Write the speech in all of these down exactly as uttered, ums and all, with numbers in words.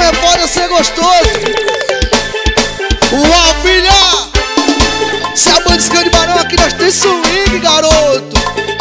é foda ser gostoso. Uau, filha! Se a banda escanda de barão aqui nós tem swing, garoto.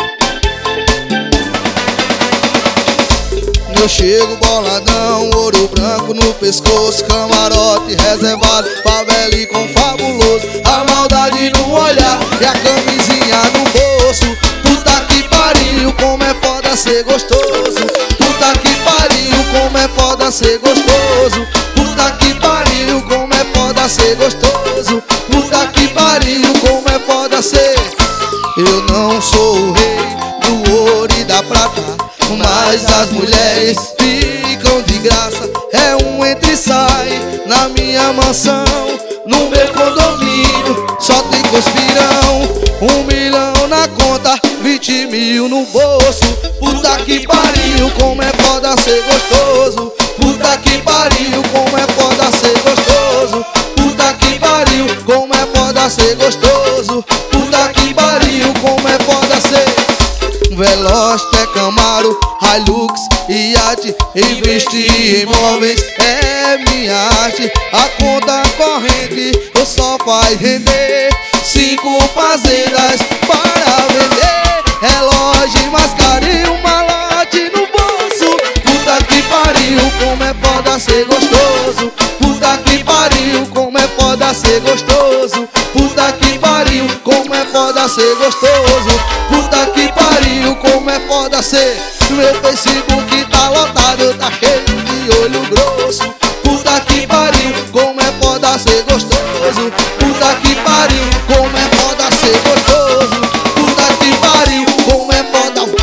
Eu chego boladão, ouro branco no pescoço, camarote reservado, favela e com fabuloso. A maldade no olhar e a camisinha no bolso. Puta que pariu, como é foda ser gostoso. Puta que pariu, como é foda ser gostoso. Puta que pariu, como é foda ser gostoso. Puta que pariu, como é foda ser. Eu não sou o rei do ouro e da prata, mas as mulheres ficam de graça. É um entra e sai na minha mansão, no meu condomínio só tem conspirão. Um milhão na conta, vinte mil no bolso. Puta que pariu, como é foda ser gostoso. Puta que pariu, como é foda ser gostoso. Puta que pariu, como é foda ser gostoso. Puta que pariu, como é foda ser. Veloster, Camaro, Hilux, iate, investir em imóveis é minha arte. A conta corrente eu só faz render. Cinco fazendas para vender, relógio mais caro e um malote no bolso. Puta que pariu, como é foda ser gostoso. Puta que pariu, como é foda ser gostoso. Puta que pariu, como é foda ser gostoso. Puta que pariu, como é foda ser. Meu Facebook tá lotado, tá cheio de olho grosso. Puta que pariu, como é foda ser gostoso. Puta que pariu, como é foda ser gostoso. Puta que pariu, como é foda.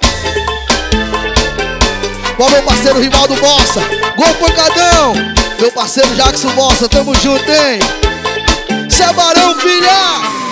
Com meu parceiro Rivaldo Bossa, Gol Pancadão. Meu parceiro Jackson Bossa, tamo junto, hein? Cê é barão, filha!